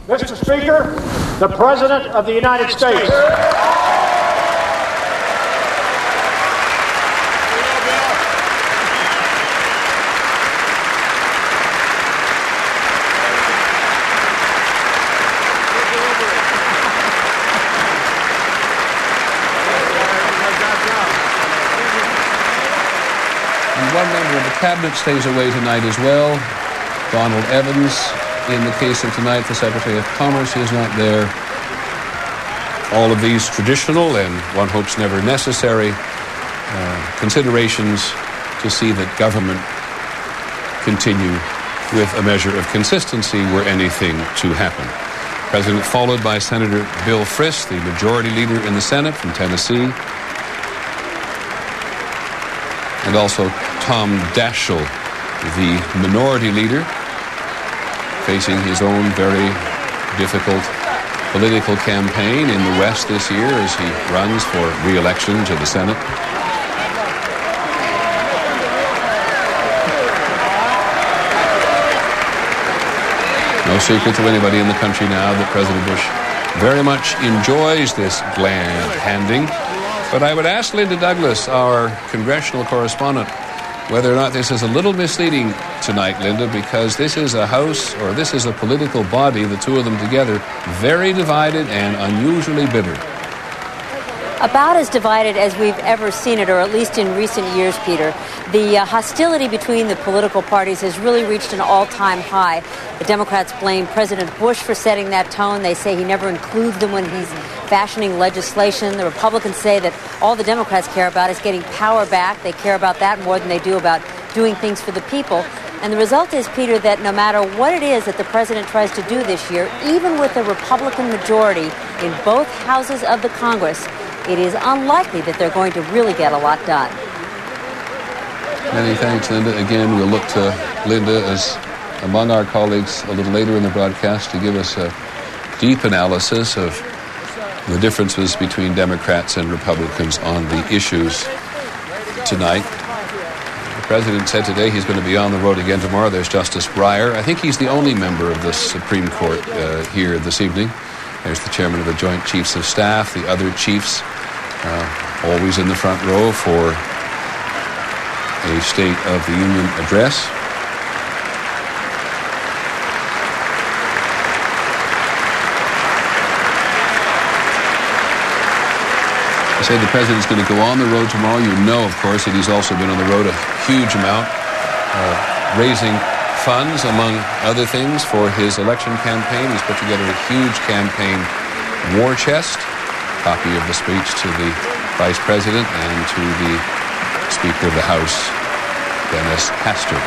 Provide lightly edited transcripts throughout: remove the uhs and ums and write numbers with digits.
Mr. Speaker, the President of the United States. One member of the cabinet stays away tonight as well. Donald Evans. In the case of tonight, the Secretary of Commerce is not there. All of these traditional and one hopes never necessary considerations to see that government continue with a measure of consistency were anything to happen. President followed by Senator Bill Frist, the majority leader in the Senate from Tennessee, and also Tom Daschle, the minority leader, facing his own very difficult political campaign in the West this year as he runs for re-election to the Senate. No secret to anybody in the country now that President Bush very much enjoys this glad handing. But I would ask Linda Douglas, our congressional correspondent, whether or not this is a little misleading tonight, Linda, because this is a House, or this is a political body, the two of them together, very divided and unusually bitter. About as divided as we've ever seen it, or at least in recent years, Peter. The hostility between the political parties has really reached an all-time high. The Democrats blame President Bush for setting that tone. They say he never includes them when he's fashioning legislation. The Republicans say that all the Democrats care about is getting power back. They care about that more than they do about doing things for the people. And the result is, Peter, that no matter what it is that the president tries to do this year, even with a Republican majority in both houses of the Congress, it is unlikely that they're going to really get a lot done. Many thanks, Linda. Again, we'll look to Linda as among our colleagues a little later in the broadcast to give us a deep analysis of the differences between Democrats and Republicans on the issues tonight. The president said today he's going to be on the road again tomorrow. There's Justice Breyer. I think he's the only member of the Supreme Court here this evening. There's the chairman of the Joint Chiefs of Staff, the other chiefs, always in the front row for a State of the Union address. I say the president's going to go on the road tomorrow. You know, of course, that he's also been on the road a huge amount, raising funds, among other things, for his election campaign. He's put together a huge campaign war chest, copy of the speech to the Vice President and to the Speaker of the House, Dennis Hastert.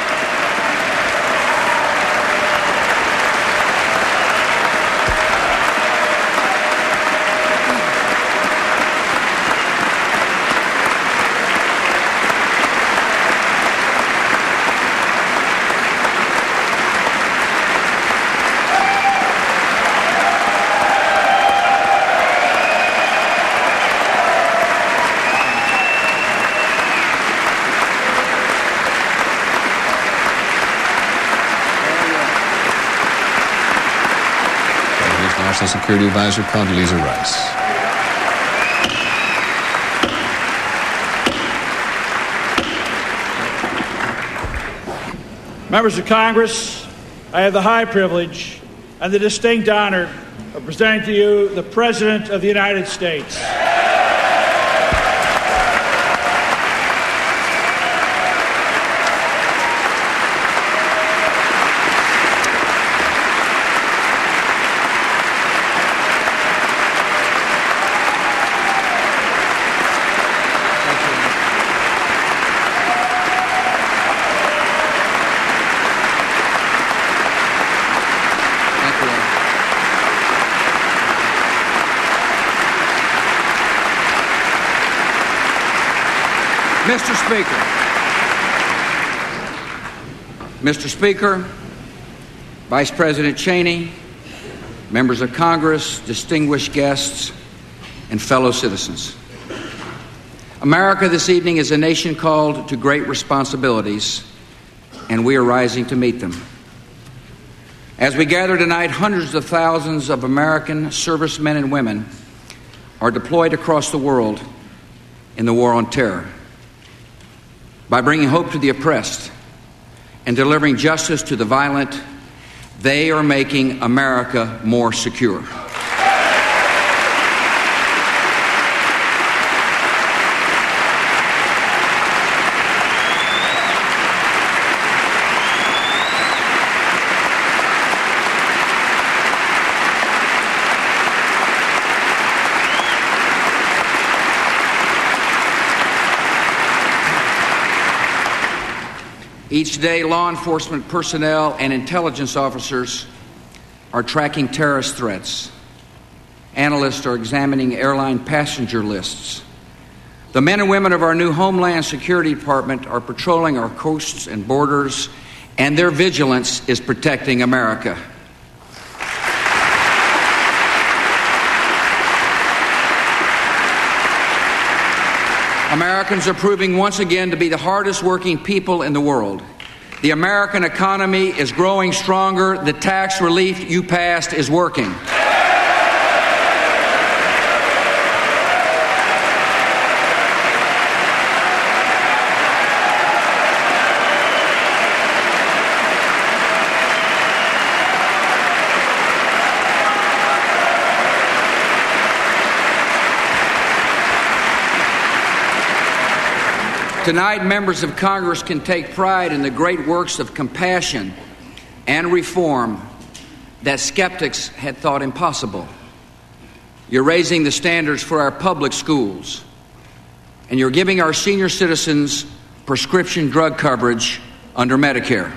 National Security Advisor Condoleezza Rice. Members of Congress, I have the high privilege and the distinct honor of presenting to you the President of the United States. Mr. Speaker, Vice President Cheney, members of Congress, distinguished guests, and fellow citizens. America this evening is a nation called to great responsibilities, and we are rising to meet them. As we gather tonight, hundreds of thousands of American servicemen and women are deployed across the world in the war on terror. By bringing hope to the oppressed and delivering justice to the violent, they are making America more secure. Each day, law enforcement personnel and intelligence officers are tracking terrorist threats. Analysts are examining airline passenger lists. The men and women of our new Homeland Security Department are patrolling our coasts and borders, and their vigilance is protecting America. Americans are proving once again to be the hardest working people in the world. The American economy is growing stronger. The tax relief you passed is working. Tonight, members of Congress can take pride in the great works of compassion and reform that skeptics had thought impossible. You're raising the standards for our public schools, and you're giving our senior citizens prescription drug coverage under Medicare.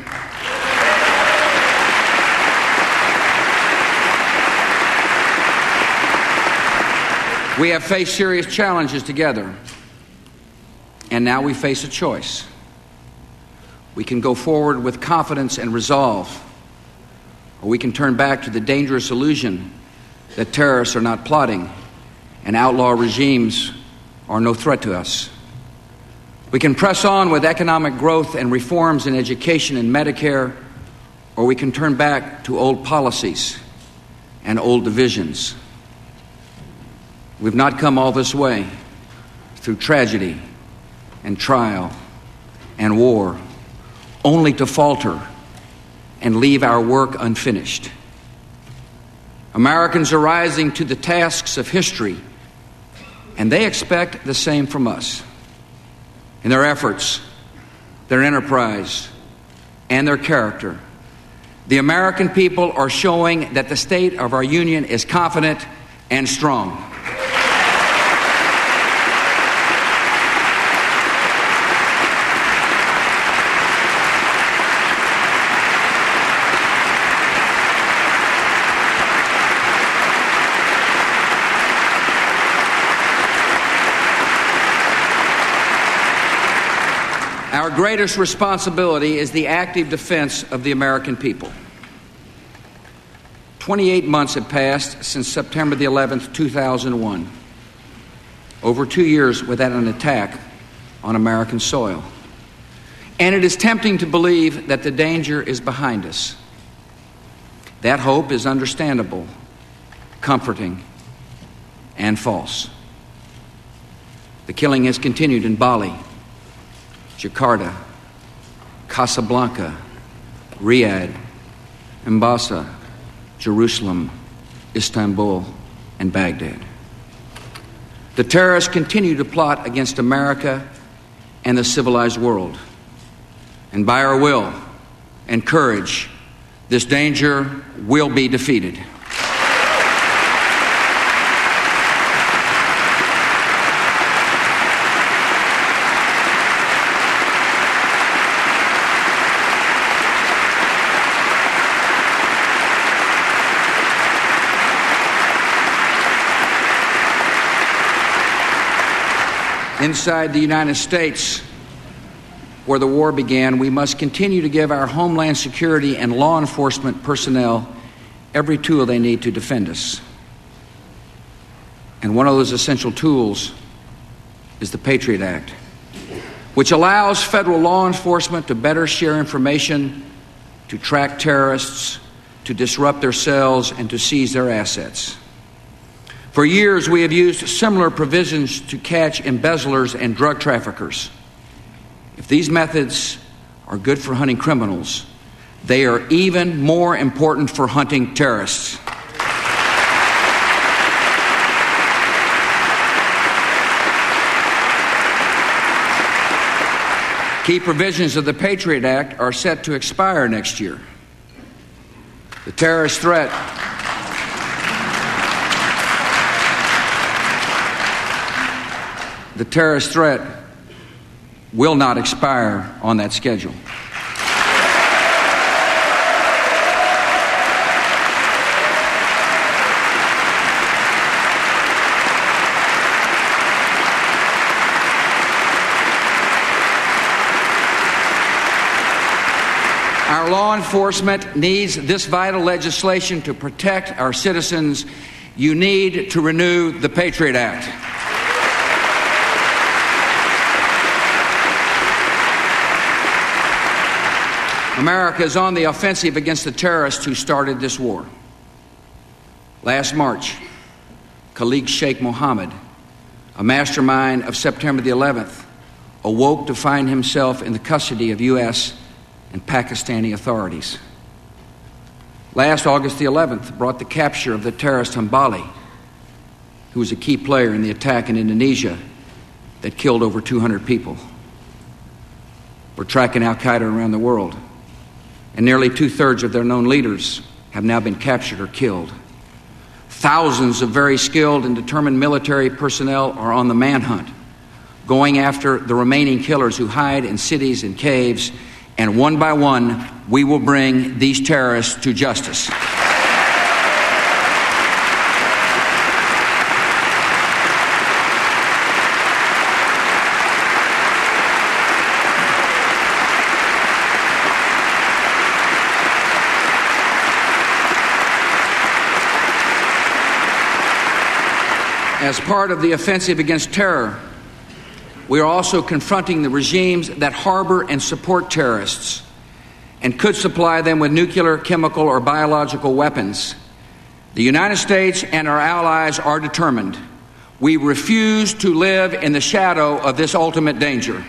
We have faced serious challenges together. And now we face a choice. We can go forward with confidence and resolve, or we can turn back to the dangerous illusion that terrorists are not plotting and outlaw regimes are no threat to us. We can press on with economic growth and reforms in education and Medicare, or we can turn back to old policies and old divisions. We've not come all this way through tragedy and trial and war, only to falter and leave our work unfinished. Americans are rising to the tasks of history, and they expect the same from us. In their efforts, their enterprise, and their character, the American people are showing that the state of our union is confident and strong. Our greatest responsibility is the active defense of the American people. 28 months have passed since September the 11th, 2001. Over 2 years without an attack on American soil. And it is tempting to believe that the danger is behind us. That hope is understandable, comforting, and false. The killing has continued in Bali, Jakarta, Casablanca, Riyadh, Mombasa, Jerusalem, Istanbul, and Baghdad. The terrorists continue to plot against America and the civilized world. And by our will and courage, this danger will be defeated. Inside the United States, where the war began, we must continue to give our Homeland Security and law enforcement personnel every tool they need to defend us. And one of those essential tools is the Patriot Act, which allows federal law enforcement to better share information, to track terrorists, to disrupt their cells and to seize their assets. For years, we have used similar provisions to catch embezzlers and drug traffickers. If these methods are good for hunting criminals, they are even more important for hunting terrorists. Key provisions of the Patriot Act are set to expire next year. The terrorist threat will not expire on that schedule. Our law enforcement needs this vital legislation to protect our citizens. You need to renew the Patriot Act. America is on the offensive against the terrorists who started this war. Last March, Khalid Sheikh Mohammed, a mastermind of September the 11th, awoke to find himself in the custody of U.S. and Pakistani authorities. Last August the 11th brought the capture of the terrorist Hambali, who was a key player in the attack in Indonesia that killed over 200 people. We're tracking al-Qaeda around the world, and nearly two-thirds of their known leaders have now been captured or killed. Thousands of very skilled and determined military personnel are on the manhunt, going after the remaining killers who hide in cities and caves, and one by one, we will bring these terrorists to justice. As part of the offensive against terror, we are also confronting the regimes that harbor and support terrorists and could supply them with nuclear, chemical, or biological weapons. The United States and our allies are determined. We refuse to live in the shadow of this ultimate danger.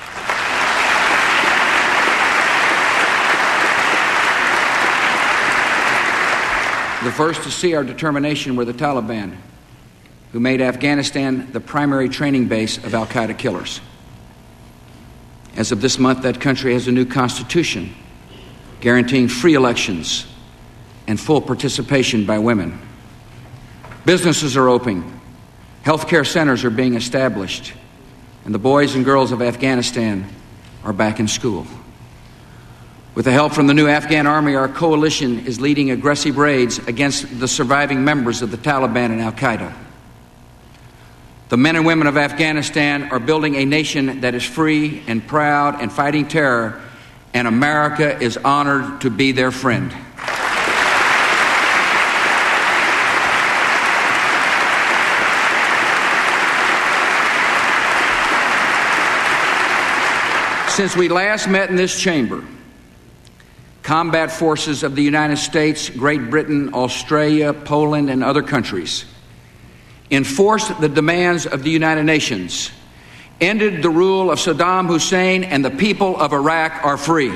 The first to see our determination were the Taliban, who made Afghanistan the primary training base of al-Qaeda killers. As of this month, that country has a new constitution guaranteeing free elections and full participation by women. Businesses are opening, healthcare centers are being established, and the boys and girls of Afghanistan are back in school. With the help from the new Afghan army, our coalition is leading aggressive raids against the surviving members of the Taliban and al-Qaeda. The men and women of Afghanistan are building a nation that is free and proud and fighting terror, and America is honored to be their friend. Since we last met in this chamber, combat forces of the United States, Great Britain, Australia, Poland, and other countries enforced the demands of the United Nations, ended the rule of Saddam Hussein, and the people of Iraq are free.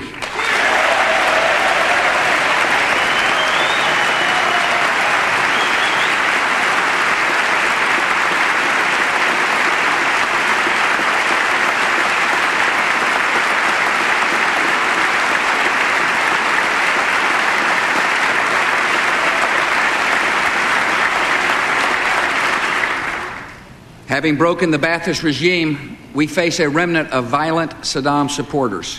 Having broken the Ba'athist regime, we face a remnant of violent Saddam supporters.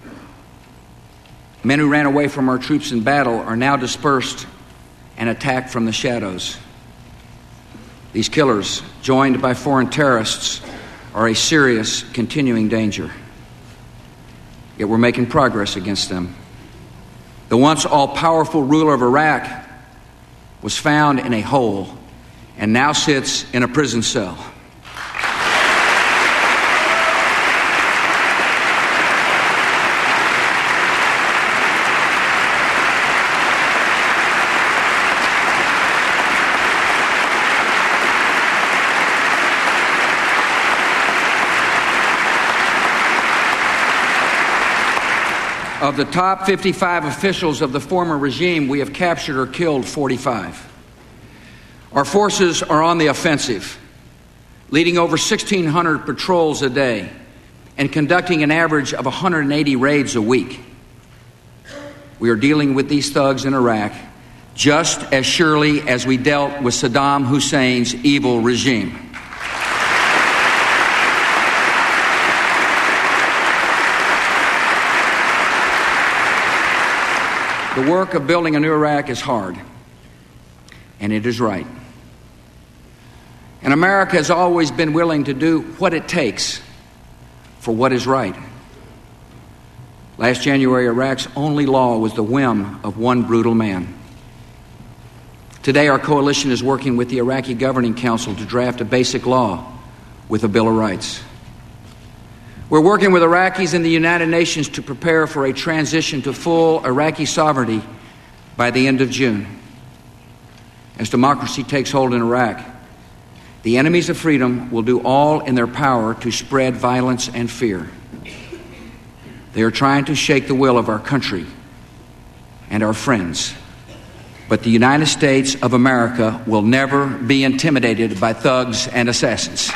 Men who ran away from our troops in battle are now dispersed and attacked from the shadows. These killers, joined by foreign terrorists, are a serious, continuing danger. Yet we're making progress against them. The once all-powerful ruler of Iraq was found in a hole and now sits in a prison cell. Of the top 55 officials of the former regime, we have captured or killed 45. Our forces are on the offensive, leading over 1,600 patrols a day and conducting an average of 180 raids a week. We are dealing with these thugs in Iraq just as surely as we dealt with Saddam Hussein's evil regime. The work of building a new Iraq is hard, and it is right. And America has always been willing to do what it takes for what is right. Last January, Iraq's only law was the whim of one brutal man. Today, our coalition is working with the Iraqi Governing Council to draft a basic law with a Bill of Rights. We're working with Iraqis in the United Nations to prepare for a transition to full Iraqi sovereignty by the end of June. As democracy takes hold in Iraq, the enemies of freedom will do all in their power to spread violence and fear. They are trying to shake the will of our country and our friends. But the United States of America will never be intimidated by thugs and assassins.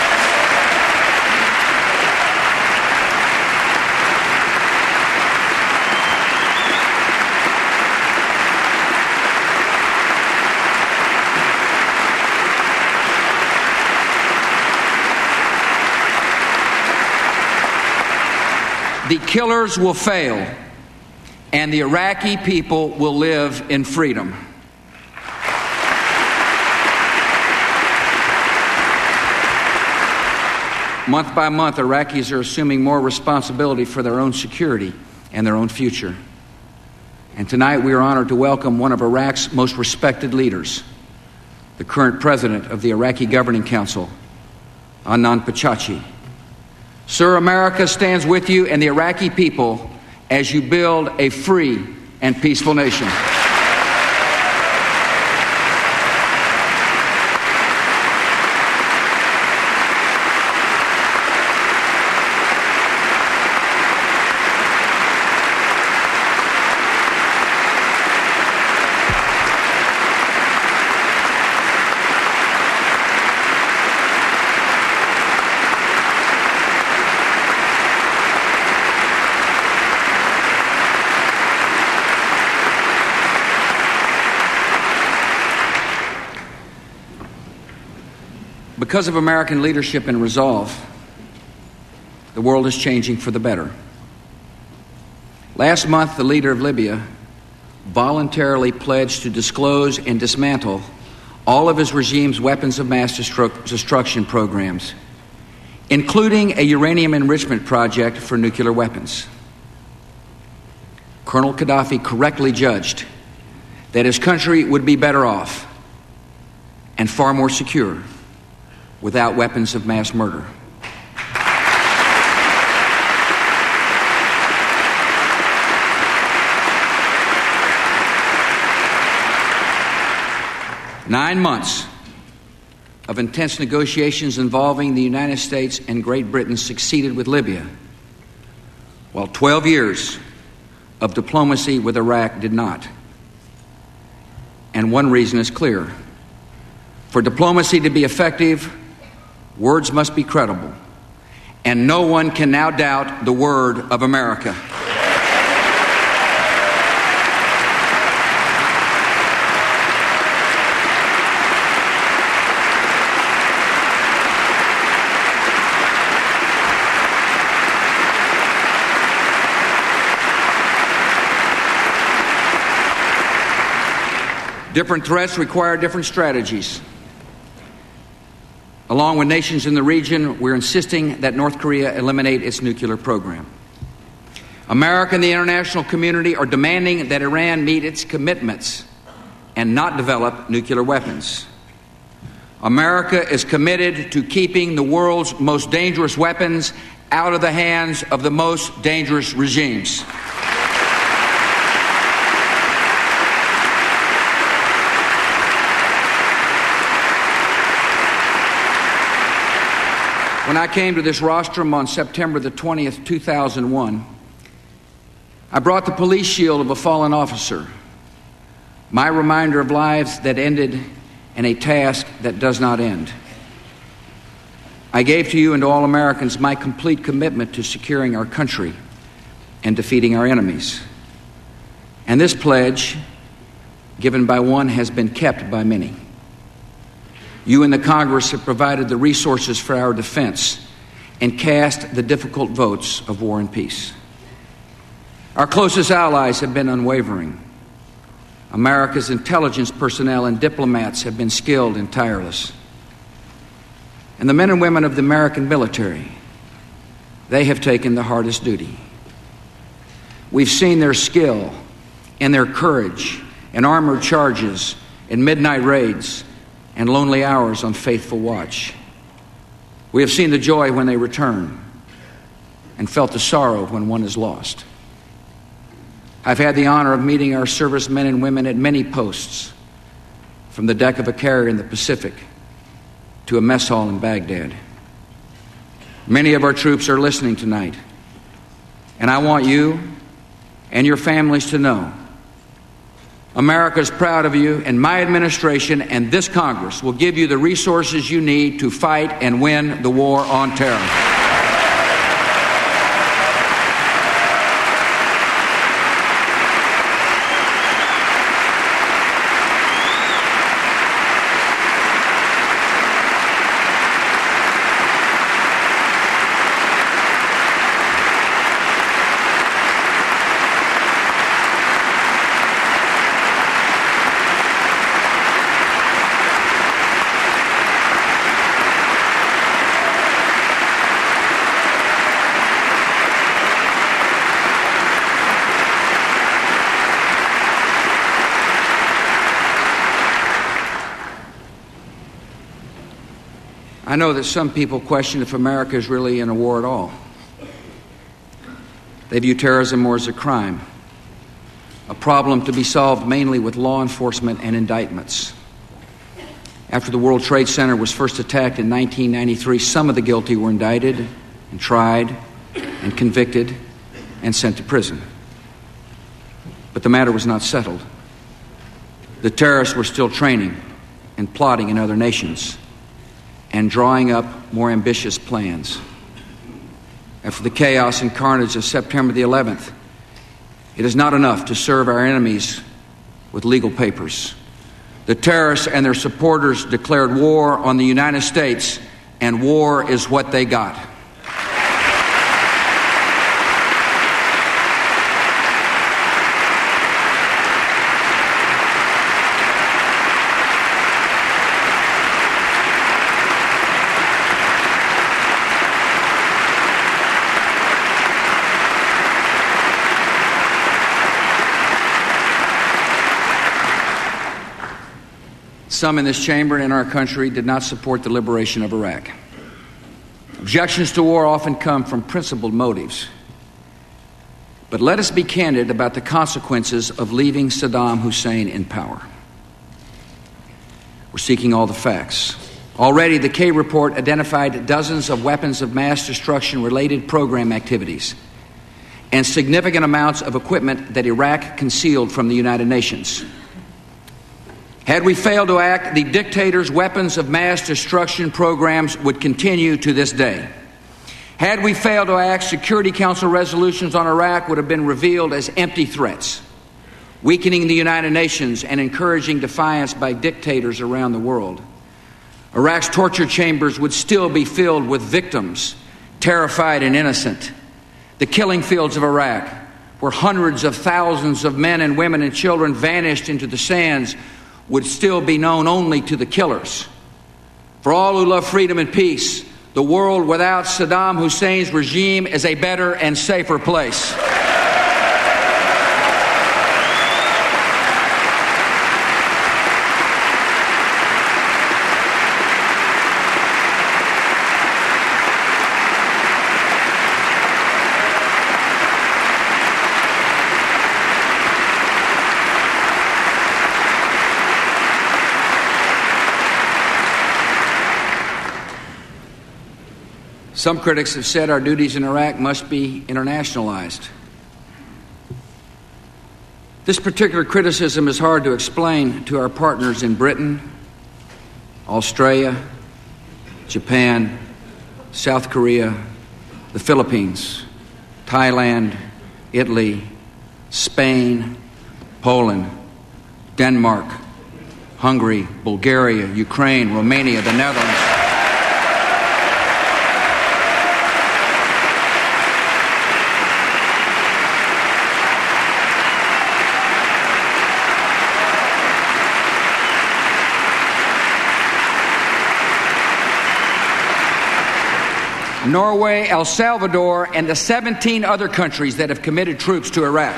The killers will fail, and the Iraqi people will live in freedom. Month by month, Iraqis are assuming more responsibility for their own security and their own future. And tonight we are honored to welcome one of Iraq's most respected leaders, the current president of the Iraqi Governing Council, Adnan Pachachi. Sir, America stands with you and the Iraqi people as you build a free and peaceful nation. Because of American leadership and resolve, the world is changing for the better. Last month, the leader of Libya voluntarily pledged to disclose and dismantle all of his regime's weapons of mass destruction programs, including a uranium enrichment project for nuclear weapons. Colonel Gaddafi correctly judged that his country would be better off and far more secure without weapons of mass murder. Nine months of intense negotiations involving the United States and Great Britain succeeded with Libya, while 12 years of diplomacy with Iraq did not. And one reason is clear. For diplomacy to be effective, words must be credible, and no one can now doubt the word of America. Different threats require different strategies. Along with nations in the region, we're insisting that North Korea eliminate its nuclear program. America and the international community are demanding that Iran meet its commitments and not develop nuclear weapons. America is committed to keeping the world's most dangerous weapons out of the hands of the most dangerous regimes. When I came to this rostrum on September the 20th, 2001, I brought the police shield of a fallen officer, my reminder of lives that ended and a task that does not end. I gave to you and to all Americans my complete commitment to securing our country and defeating our enemies. And this pledge, given by one, has been kept by many. You and the Congress have provided the resources for our defense and cast the difficult votes of war and peace. Our closest allies have been unwavering. America's intelligence personnel and diplomats have been skilled and tireless. And the men and women of the American military, they have taken the hardest duty. We've seen their skill and their courage in armored charges, in midnight raids, and lonely hours on faithful watch. We have seen the joy when they return and felt the sorrow when one is lost. I've had the honor of meeting our servicemen and women at many posts, from the deck of a carrier in the Pacific to a mess hall in Baghdad. Many of our troops are listening tonight, and I want you and your families to know America is proud of you, and my administration and this Congress will give you the resources you need to fight and win the war on terror. I know that some people question if America is really in a war at all. They view terrorism more as a crime, a problem to be solved mainly with law enforcement and indictments. After the World Trade Center was first attacked in 1993, some of the guilty were indicted and tried and convicted and sent to prison. But the matter was not settled. The terrorists were still training and plotting in other nations and drawing up more ambitious plans. After the chaos and carnage of September the 11th, it is not enough to serve our enemies with legal papers. The terrorists and their supporters declared war on the United States, and war is what they got. Some in this chamber and in our country did not support the liberation of Iraq. Objections to war often come from principled motives. But let us be candid about the consequences of leaving Saddam Hussein in power. We're seeking all the facts. Already, the K report identified dozens of weapons of mass destruction-related program activities and significant amounts of equipment that Iraq concealed from the United Nations. Had we failed to act, the dictator's weapons of mass destruction programs would continue to this day. Had we failed to act, Security Council resolutions on Iraq would have been revealed as empty threats, weakening the United Nations and encouraging defiance by dictators around the world. Iraq's torture chambers would still be filled with victims, terrified and innocent. The killing fields of Iraq, where hundreds of thousands of men and women and children vanished into the sands, would still be known only to the killers. For all who love freedom and peace, the world without Saddam Hussein's regime is a better and safer place. Some critics have said our duties in Iraq must be internationalized. This particular criticism is hard to explain to our partners in Britain, Australia, Japan, South Korea, the Philippines, Thailand, Italy, Spain, Poland, Denmark, Hungary, Bulgaria, Ukraine, Romania, the Netherlands. Norway, El Salvador, and the 17 other countries that have committed troops to Iraq.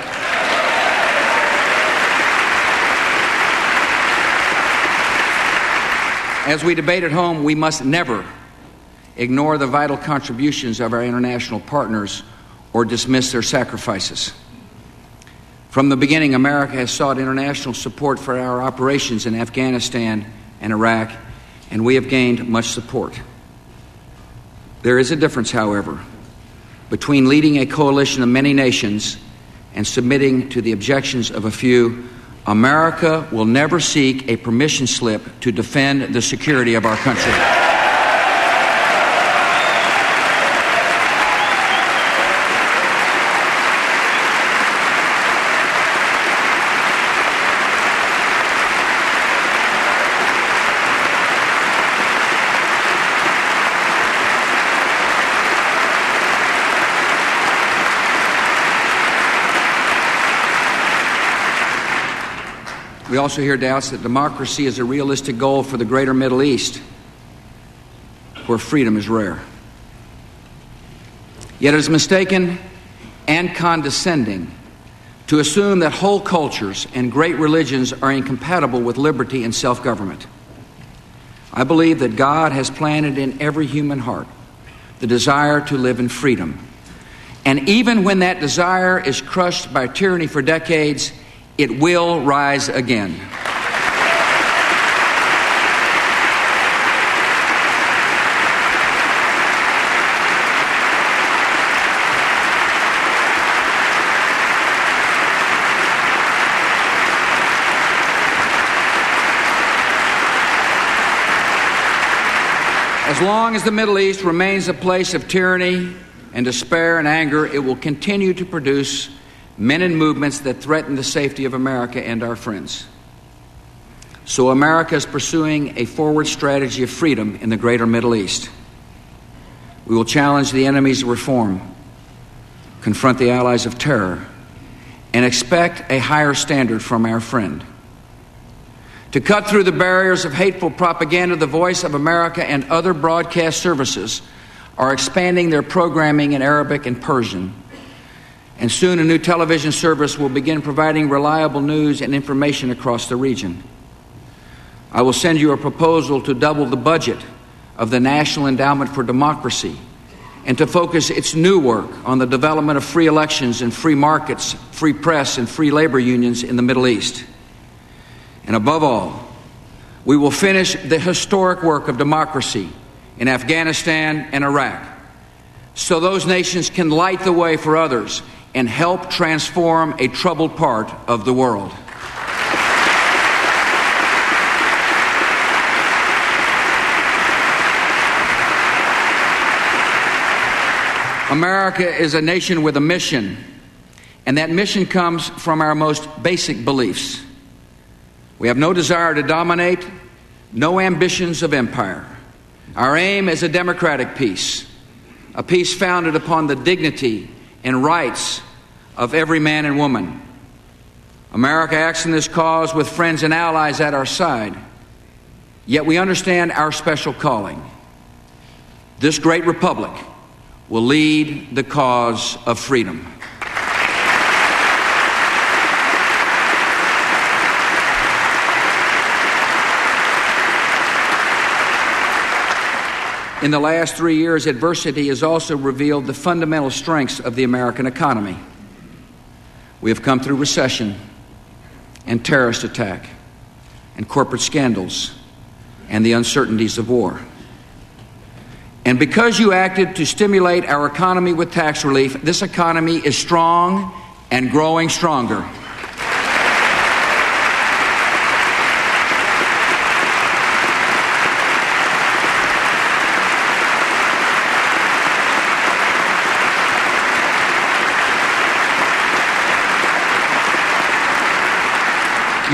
As we debate at home, we must never ignore the vital contributions of our international partners or dismiss their sacrifices. From the beginning, America has sought international support for our operations in Afghanistan and Iraq, and we have gained much support. There is a difference, however, between leading a coalition of many nations and submitting to the objections of a few. America will never seek a permission slip to defend the security of our country. We also hear doubts that democracy is a realistic goal for the greater Middle East, where freedom is rare. Yet it is mistaken and condescending to assume that whole cultures and great religions are incompatible with liberty and self-government. I believe that God has planted in every human heart the desire to live in freedom. And even when that desire is crushed by tyranny for decades, it will rise again. As long as the Middle East remains a place of tyranny and despair and anger, it will continue to produce men and movements that threaten the safety of America and our friends. So America is pursuing a forward strategy of freedom in the greater Middle East. We will challenge the enemies of reform, confront the allies of terror, and expect a higher standard from our friend. To cut through the barriers of hateful propaganda, the Voice of America and other broadcast services are expanding their programming in Arabic and Persian. And soon a new television service will begin providing reliable news and information across the region. I will send you a proposal to double the budget of the National Endowment for Democracy and to focus its new work on the development of free elections and free markets, free press, and free labor unions in the Middle East. And above all, we will finish the historic work of democracy in Afghanistan and Iraq, so those nations can light the way for others and help transform a troubled part of the world. America is a nation with a mission, and that mission comes from our most basic beliefs. We have no desire to dominate, no ambitions of empire. Our aim is a democratic peace, a peace founded upon the dignity and rights of every man and woman. America acts in this cause with friends and allies at our side, yet we understand our special calling. This great republic will lead the cause of freedom. In the last 3 years, adversity has also revealed the fundamental strengths of the American economy. We have come through recession and terrorist attack and corporate scandals and the uncertainties of war. And because you acted to stimulate our economy with tax relief, this economy is strong and growing stronger.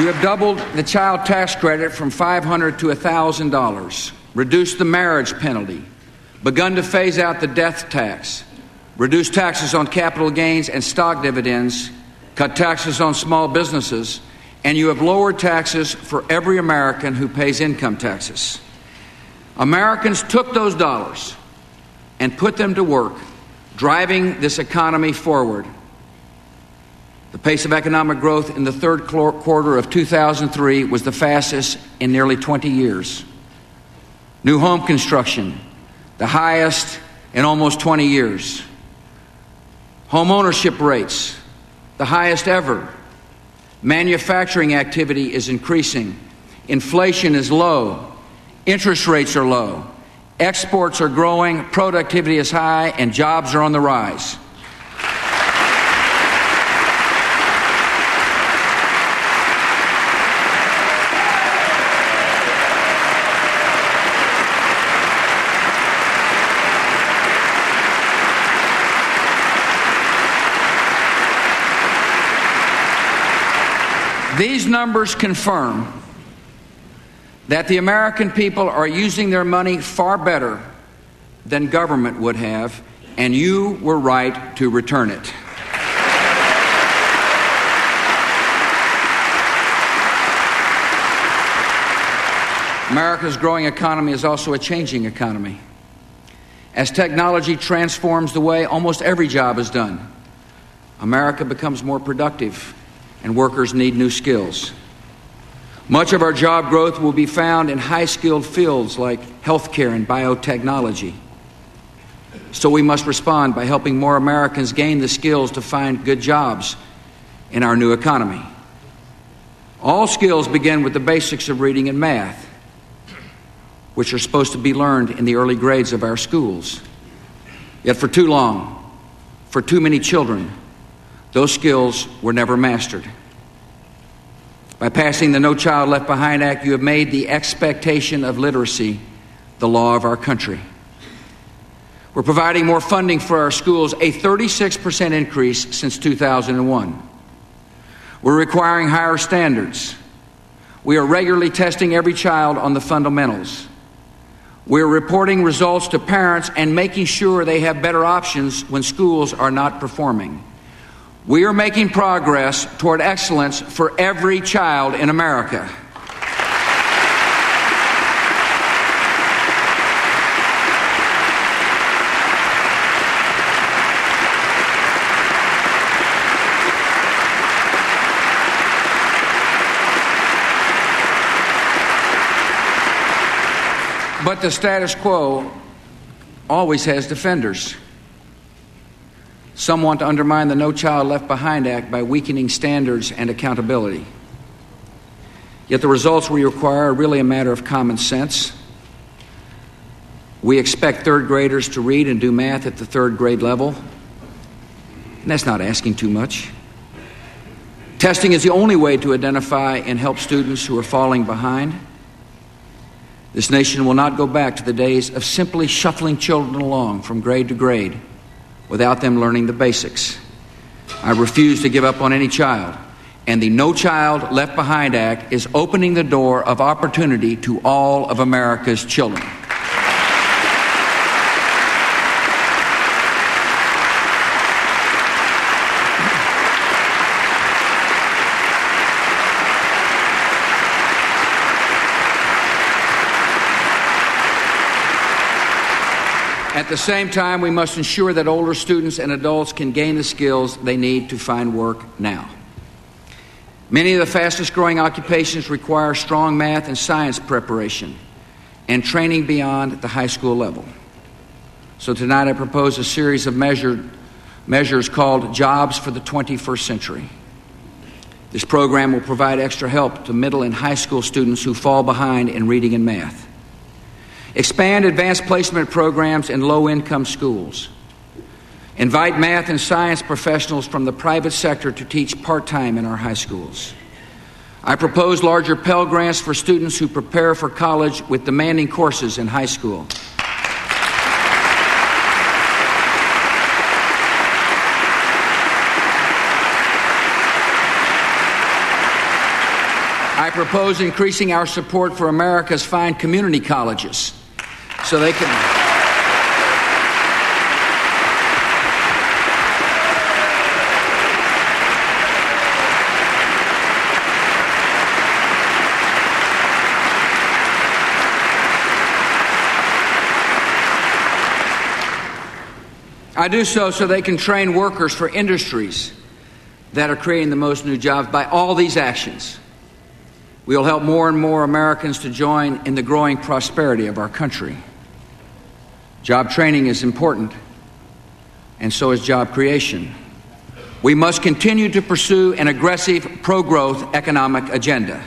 You have doubled the child tax credit from $500 to $1,000, reduced the marriage penalty, begun to phase out the death tax, reduced taxes on capital gains and stock dividends, cut taxes on small businesses, and you have lowered taxes for every American who pays income taxes. Americans took those dollars and put them to work, driving this economy forward. The pace of economic growth in the third quarter of 2003 was the fastest in nearly 20 years. New home construction, the highest in almost 20 years. Home ownership rates, the highest ever. Manufacturing activity is increasing. Inflation is low. Interest rates are low. Exports are growing. Productivity is high, and jobs are on the rise. These numbers confirm that the American people are using their money far better than government would have, and you were right to return it. America's growing economy is also a changing economy. As technology transforms the way almost every job is done, America becomes more productive, and workers need new skills. Much of our job growth will be found in high-skilled fields like healthcare and biotechnology. So we must respond by helping more Americans gain the skills to find good jobs in our new economy. All skills begin with the basics of reading and math, which are supposed to be learned in the early grades of our schools. Yet for too long, for too many children, those skills were never mastered. By passing the No Child Left Behind Act, you have made the expectation of literacy the law of our country. We're providing more funding for our schools, a 36% increase since 2001. We're requiring higher standards. We are regularly testing every child on the fundamentals. We're reporting results to parents and making sure they have better options when schools are not performing. We are making progress toward excellence for every child in America. But the status quo always has defenders. Some want to undermine the No Child Left Behind Act by weakening standards and accountability. Yet the results we require are really a matter of common sense. We expect third graders to read and do math at the third grade level, and that's not asking too much. Testing is the only way to identify and help students who are falling behind. This nation will not go back to the days of simply shuffling children along from grade to grade without them learning the basics. I refuse to give up on any child, and the No Child Left Behind Act is opening the door of opportunity to all of America's children. At the same time, we must ensure that older students and adults can gain the skills they need to find work now. Many of the fastest growing occupations require strong math and science preparation and training beyond the high school level. So tonight I propose a series of measures called Jobs for the 21st Century. This program will provide extra help to middle and high school students who fall behind in reading and math. Expand advanced placement programs in low-income schools. Invite math and science professionals from the private sector to teach part-time in our high schools. I propose larger Pell Grants for students who prepare for college with demanding courses in high school. I propose increasing our support for America's fine community colleges so they can... I do so they can train workers for industries that are creating the most new jobs. By all these actions, we will help more and more Americans to join in the growing prosperity of our country. Job training is important, and so is job creation. We must continue to pursue an aggressive pro-growth economic agenda.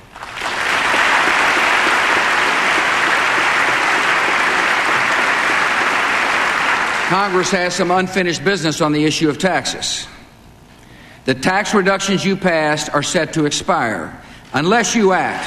Congress has some unfinished business on the issue of taxes. The tax reductions you passed are set to expire. Unless you act,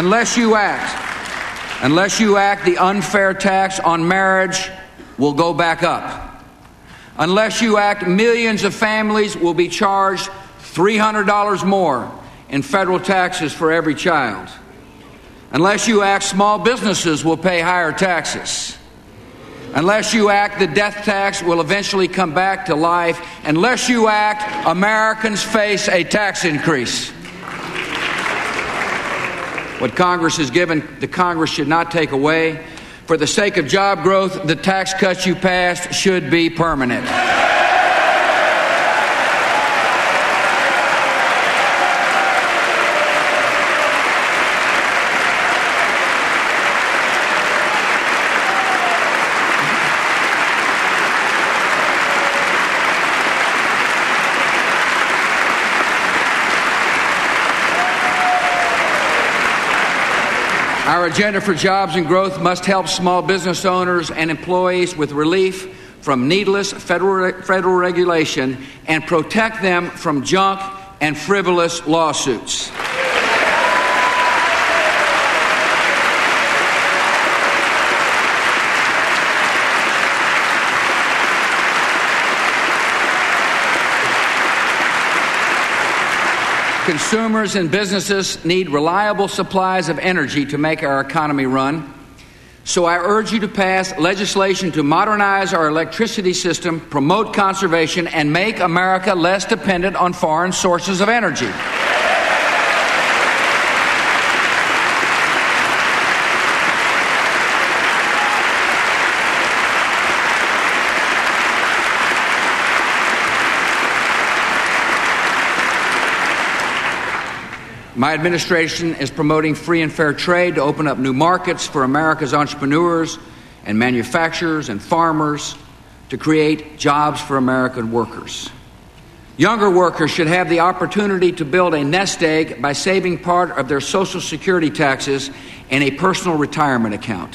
the unfair tax on marriage will go back up. Unless you act, millions of families will be charged $300 more in federal taxes for every child. Unless you act, small businesses will pay higher taxes. Unless you act, the death tax will eventually come back to life. Unless you act, Americans face a tax increase. What Congress has given, the Congress should not take away. For the sake of job growth, the tax cuts you passed should be permanent. Our agenda for jobs and growth must help small business owners and employees with relief from needless federal regulation and protect them from junk and frivolous lawsuits. Consumers and businesses need reliable supplies of energy to make our economy run. So I urge you to pass legislation to modernize our electricity system, promote conservation, and make America less dependent on foreign sources of energy. My administration is promoting free and fair trade to open up new markets for America's entrepreneurs and manufacturers and farmers to create jobs for American workers. Younger workers should have the opportunity to build a nest egg by saving part of their Social Security taxes in a personal retirement account.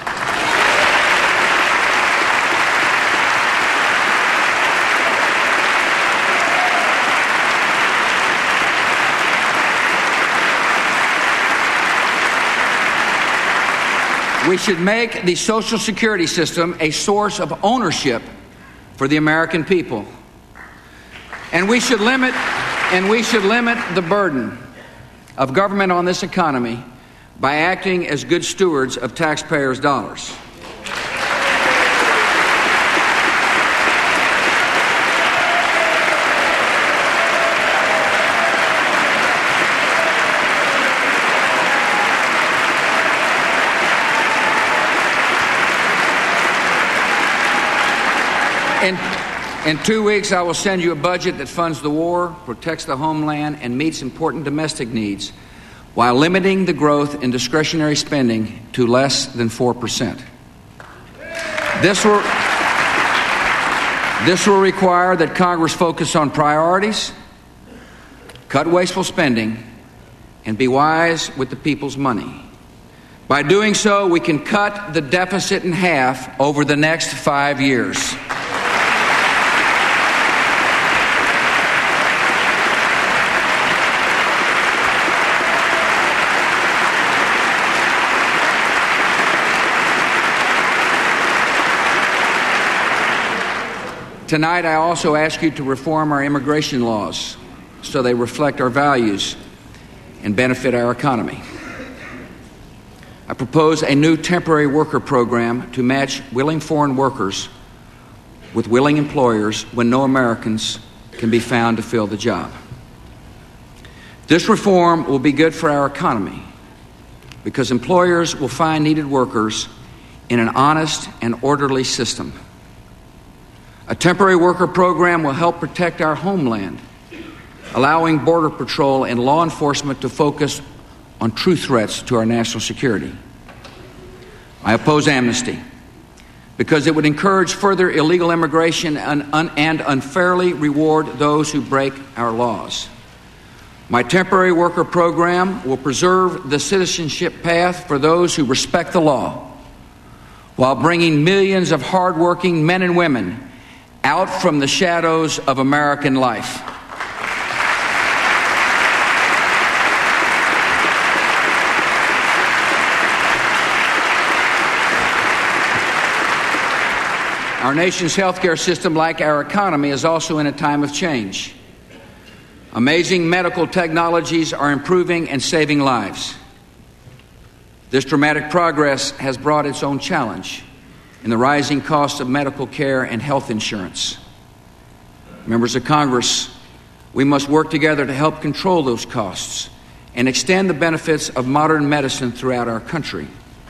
We should make the Social Security system a source of ownership for the American people. And we should limit the burden of government on this economy by acting as good stewards of taxpayers' dollars. In 2 weeks, I will send you a budget that funds the war, protects the homeland, and meets important domestic needs while limiting the growth in discretionary spending to less than 4%. This will require that Congress focus on priorities, cut wasteful spending, and be wise with the people's money. By doing so, we can cut the deficit in half over the next 5 years. Tonight, I also ask you to reform our immigration laws so they reflect our values and benefit our economy. I propose a new temporary worker program to match willing foreign workers with willing employers when no Americans can be found to fill the job. This reform will be good for our economy because employers will find needed workers in an honest and orderly system. A temporary worker program will help protect our homeland, allowing Border Patrol and law enforcement to focus on true threats to our national security. I oppose amnesty because it would encourage further illegal immigration and unfairly reward those who break our laws. My temporary worker program will preserve the citizenship path for those who respect the law, while bringing millions of hardworking men and women out from the shadows of American life. Our nation's healthcare system, like our economy, is also in a time of change. Amazing medical technologies are improving and saving lives. This dramatic progress has brought its own challenge in the rising cost of medical care and health insurance. Members of Congress, we must work together to help control those costs and extend the benefits of modern medicine throughout our country.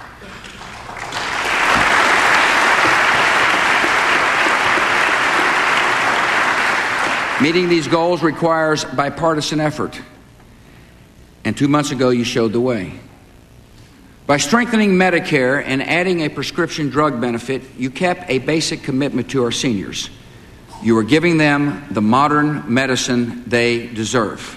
Meeting these goals requires bipartisan effort, and 2 months ago you showed the way. By strengthening Medicare and adding a prescription drug benefit, you kept a basic commitment to our seniors. You are giving them the modern medicine they deserve.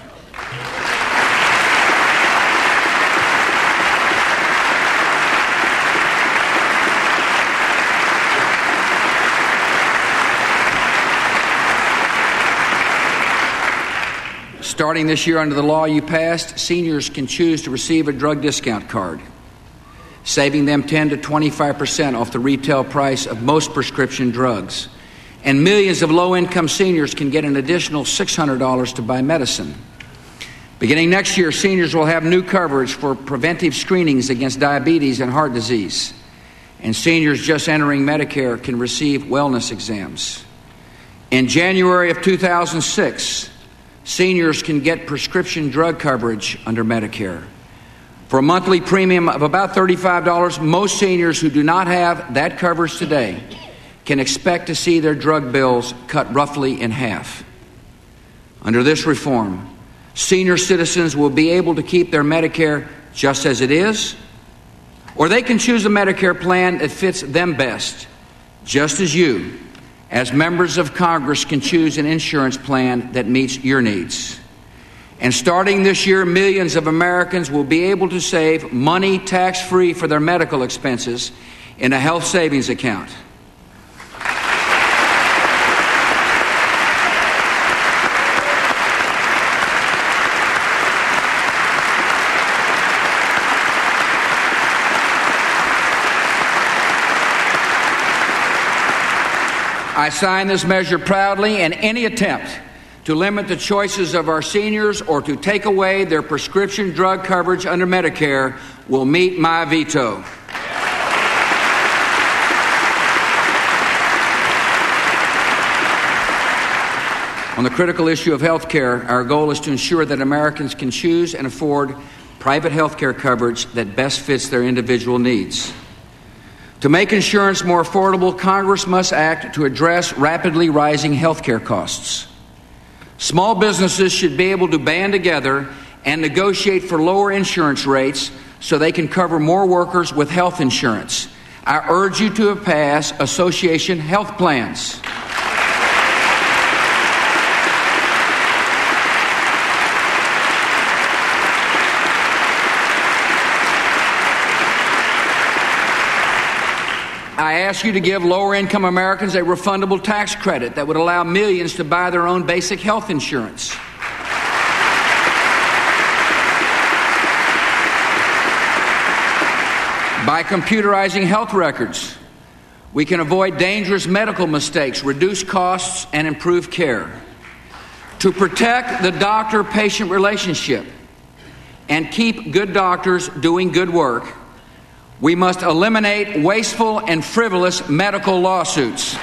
Starting this year under the law you passed, seniors can choose to receive a drug discount card, saving them 10 to 25% off the retail price of most prescription drugs. And millions of low-income seniors can get an additional $600 to buy medicine. Beginning next year, seniors will have new coverage for preventive screenings against diabetes and heart disease. And seniors just entering Medicare can receive wellness exams. In January of 2006, seniors can get prescription drug coverage under Medicare. For a monthly premium of about $35, most seniors who do not have that coverage today can expect to see their drug bills cut roughly in half. Under this reform, senior citizens will be able to keep their Medicare just as it is, or they can choose a Medicare plan that fits them best, just as you, as members of Congress, can choose an insurance plan that meets your needs. And starting this year, millions of Americans will be able to save money tax-free for their medical expenses in a health savings account. I sign this measure proudly, and any attempt to limit the choices of our seniors or to take away their prescription drug coverage under Medicare will meet my veto. On the critical issue of health care, our goal is to ensure that Americans can choose and afford private health care coverage that best fits their individual needs. To make insurance more affordable, Congress must act to address rapidly rising health care costs. Small businesses should be able to band together and negotiate for lower insurance rates so they can cover more workers with health insurance. I urge you to pass association health plans. I ask you to give lower-income Americans a refundable tax credit that would allow millions to buy their own basic health insurance. By computerizing health records, we can avoid dangerous medical mistakes, reduce costs, and improve care. To protect the doctor-patient relationship and keep good doctors doing good work, we must eliminate wasteful and frivolous medical lawsuits.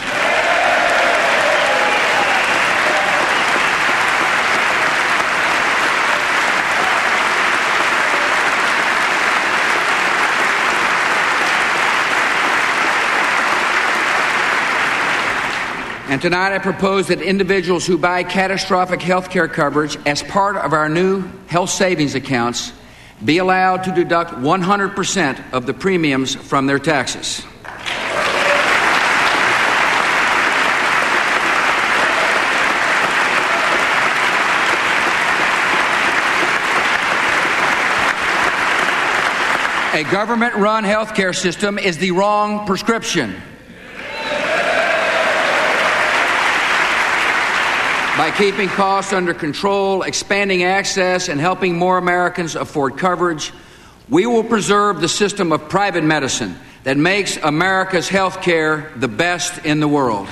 And tonight I propose that individuals who buy catastrophic health care coverage as part of our new health savings accounts be allowed to deduct 100% of the premiums from their taxes. A government-run health care system is the wrong prescription. By keeping costs under control, expanding access, and helping more Americans afford coverage, we will preserve the system of private medicine that makes America's health care the best in the world.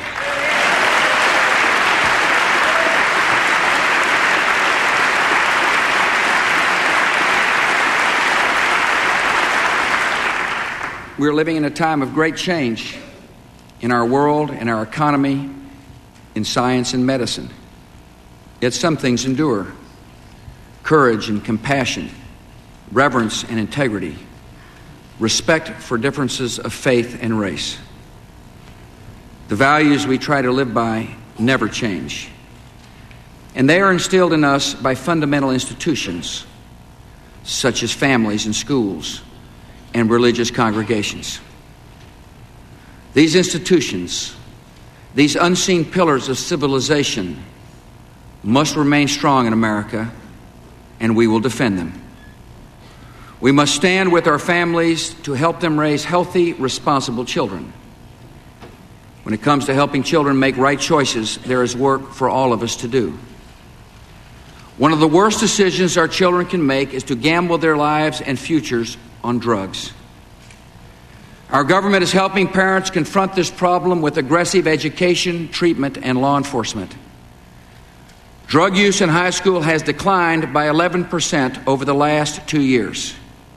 We're living in a time of great change in our world, in our economy, in science and medicine. Yet some things endure: courage and compassion, reverence and integrity, respect for differences of faith and race. The values we try to live by never change. And they are instilled in us by fundamental institutions, such as families and schools and religious congregations. These institutions, these unseen pillars of civilization, must remain strong in America, and we will defend them. We must stand with our families to help them raise healthy, responsible children. When it comes to helping children make right choices, there is work for all of us to do. One of the worst decisions our children can make is to gamble their lives and futures on drugs. Our government is helping parents confront this problem with aggressive education, treatment, and law enforcement. Drug use in high school has declined by 11% over the last 2 years.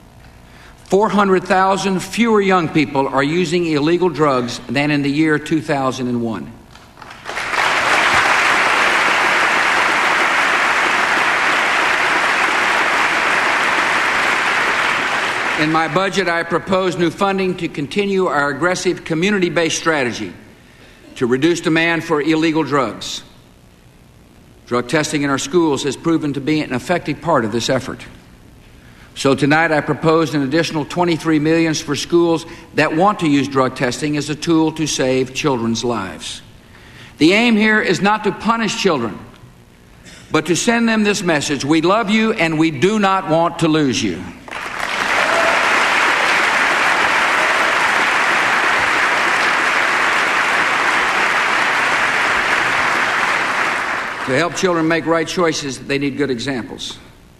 400,000 fewer young people are using illegal drugs than in the year 2001. In my budget, I propose new funding to continue our aggressive community-based strategy to reduce demand for illegal drugs. Drug testing in our schools has proven to be an effective part of this effort. So tonight I propose an additional $23 million for schools that want to use drug testing as a tool to save children's lives. The aim here is not to punish children, but to send them this message: we love you and we do not want to lose you. To help children make right choices, they need good examples.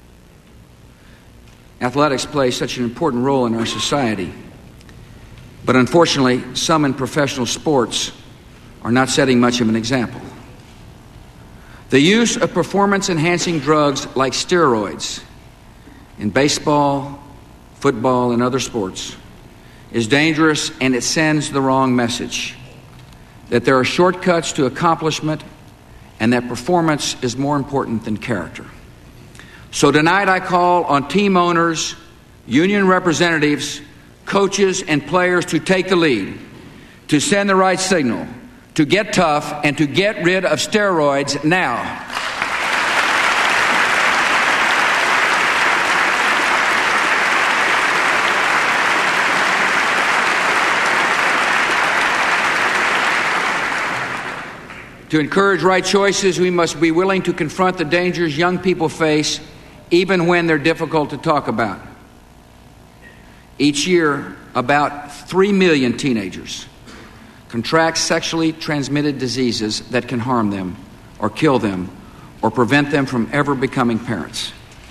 Athletics play such an important role in our society. But unfortunately, some in professional sports are not setting much of an example. The use of performance-enhancing drugs like steroids in baseball, football, and other sports is dangerous, and it sends the wrong message: that there are shortcuts to accomplishment and that performance is more important than character. So tonight I call on team owners, union representatives, coaches, and players to take the lead, to send the right signal, to get tough, and to get rid of steroids now. To encourage right choices, we must be willing to confront the dangers young people face, even when they're difficult to talk about. Each year, about 3 million teenagers contract sexually transmitted diseases that can harm them, or kill them, or prevent them from ever becoming parents.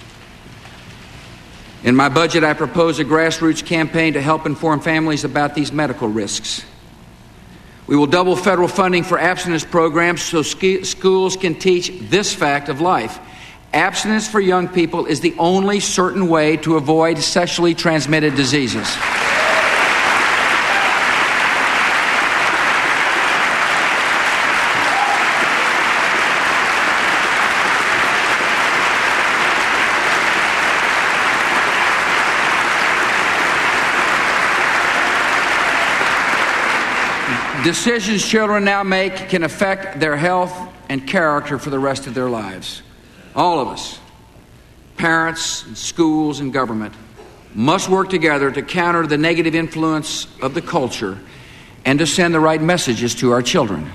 In my budget, I propose a grassroots campaign to help inform families about these medical risks. We will double federal funding for abstinence programs so schools can teach this fact of life Abstinence for young people is the only certain way to avoid sexually transmitted diseases. Decisions children now make can affect their health and character for the rest of their lives. All of us, parents, schools, and government, must work together to counter the negative influence of the culture and to send the right messages to our children.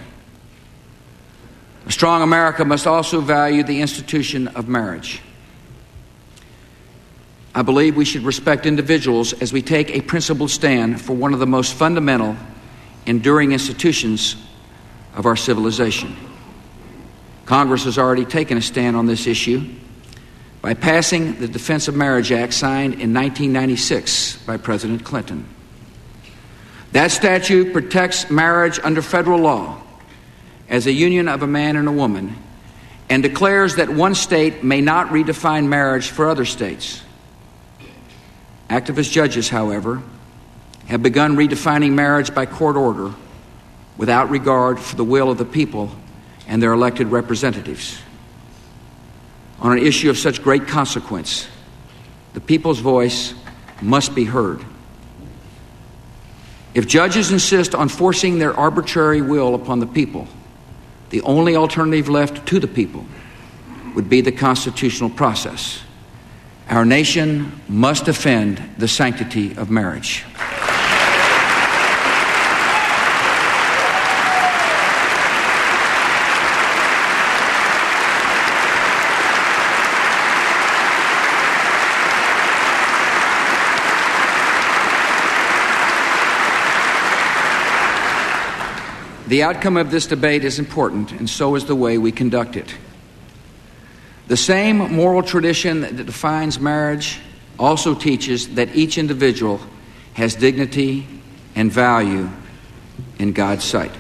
A strong America must also value the institution of marriage. I believe we should respect individuals as we take a principled stand for one of the most fundamental, enduring institutions of our civilization. Congress has already taken a stand on this issue by passing the Defense of Marriage Act signed in 1996 by President Clinton. That statute protects marriage under federal law as a union of a man and a woman and declares that one state may not redefine marriage for other states. Activist judges, however, have begun redefining marriage by court order without regard for the will of the people and their elected representatives. On an issue of such great consequence, the people's voice must be heard. If judges insist on forcing their arbitrary will upon the people, the only alternative left to the people would be the constitutional process. Our nation must defend the sanctity of marriage. The outcome of this debate is important, and so is the way we conduct it. The same moral tradition that defines marriage also teaches that each individual has dignity and value in God's sight.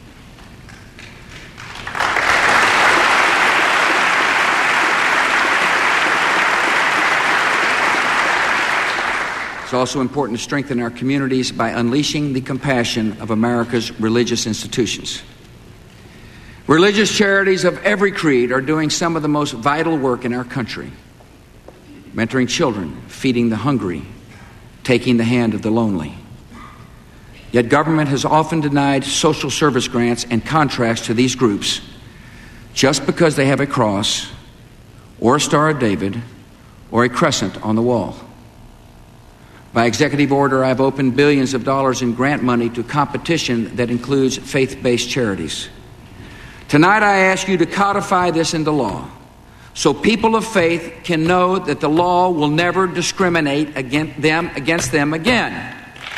It's also important to strengthen our communities by unleashing the compassion of America's religious institutions. Religious charities of every creed are doing some of the most vital work in our country, mentoring children, feeding the hungry, taking the hand of the lonely. Yet government has often denied social service grants and contracts to these groups just because they have a cross or a Star of David or a crescent on the wall. By executive order, I've opened billions of dollars in grant money to competition that includes faith-based charities. Tonight, I ask you to codify this into law so people of faith can know that the law will never discriminate against them again.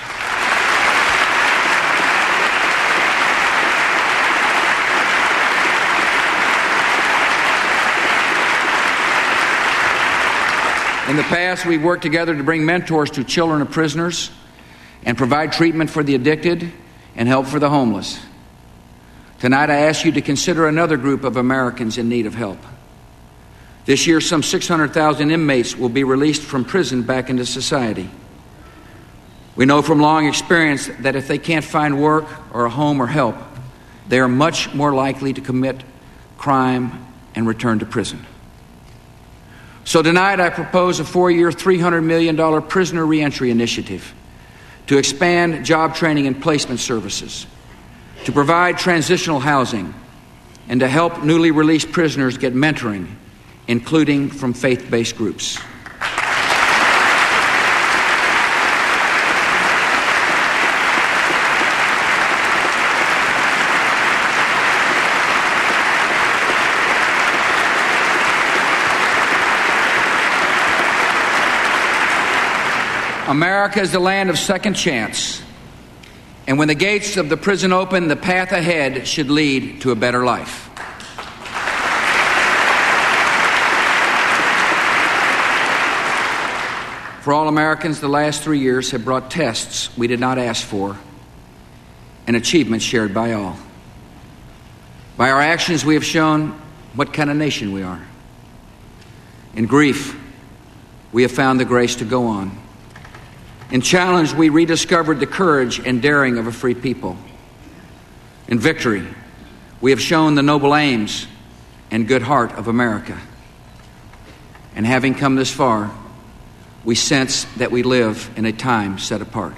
In the past, we've worked together to bring mentors to children of prisoners and provide treatment for the addicted and help for the homeless. Tonight, I ask you to consider another group of Americans in need of help. This year, some 600,000 inmates will be released from prison back into society. We know from long experience that if they can't find work or a home or help, they are much more likely to commit crime and return to prison. So tonight I propose a 4-year, $300 million prisoner reentry initiative to expand job training and placement services, to provide transitional housing, and to help newly released prisoners get mentoring, including from faith-based groups. America is the land of second chance, and when the gates of the prison open, the path ahead should lead to a better life. For all Americans, the last 3 years have brought tests we did not ask for and achievements shared by all. By our actions, we have shown what kind of nation we are. In grief, we have found the grace to go on. In challenge, we rediscovered the courage and daring of a free people. In victory, we have shown the noble aims and good heart of America. And having come this far, we sense that we live in a time set apart.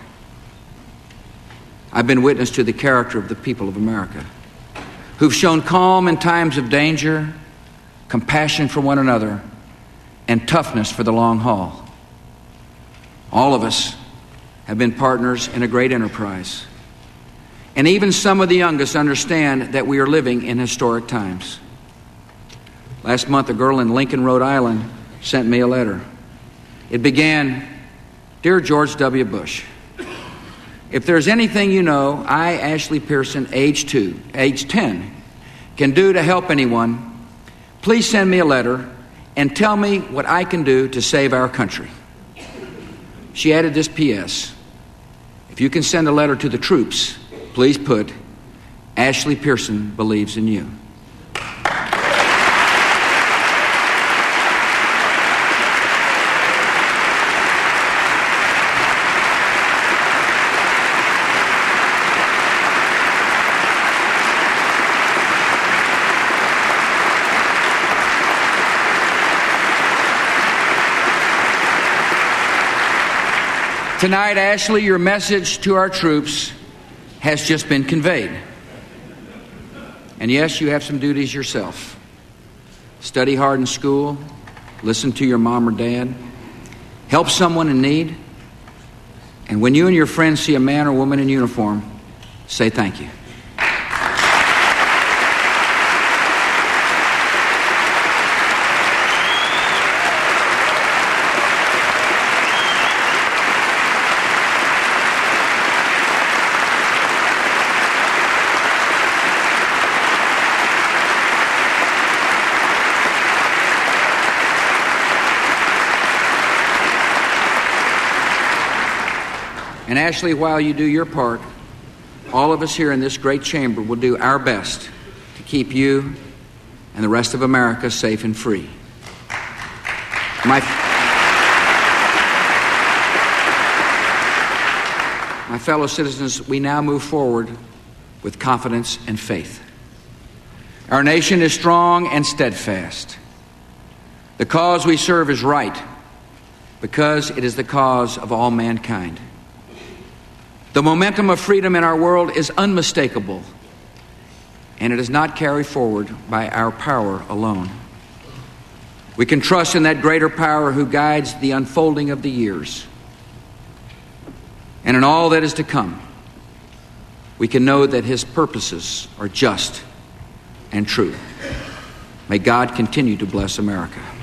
I've been witness to the character of the people of America, who've shown calm in times of danger, compassion for one another, and toughness for the long haul. All of us have been partners in a great enterprise. And even some of the youngest understand that we are living in historic times. Last month, a girl in Lincoln, Rhode Island, sent me a letter. It began, "Dear George W. Bush, if there's anything you know I, Ashley Pearson, age 10, can do to help anyone, please send me a letter and tell me what I can do to save our country." She added this P.S. "If you can send a letter to the troops, please put, Ashley Pearson believes in you." Tonight, Ashley, your message to our troops has just been conveyed. And yes, you have some duties yourself. Study hard in school, listen to your mom or dad, help someone in need, and when you and your friends see a man or woman in uniform, say thank you. And Ashley, while you do your part, all of us here in this great chamber will do our best to keep you and the rest of America safe and free. My fellow citizens, we now move forward with confidence and faith. Our nation is strong and steadfast. The cause we serve is right because it is the cause of all mankind. The momentum of freedom in our world is unmistakable, and it is not carried forward by our power alone. We can trust in that greater power who guides the unfolding of the years. And in all that is to come, we can know that his purposes are just and true. May God continue to bless America.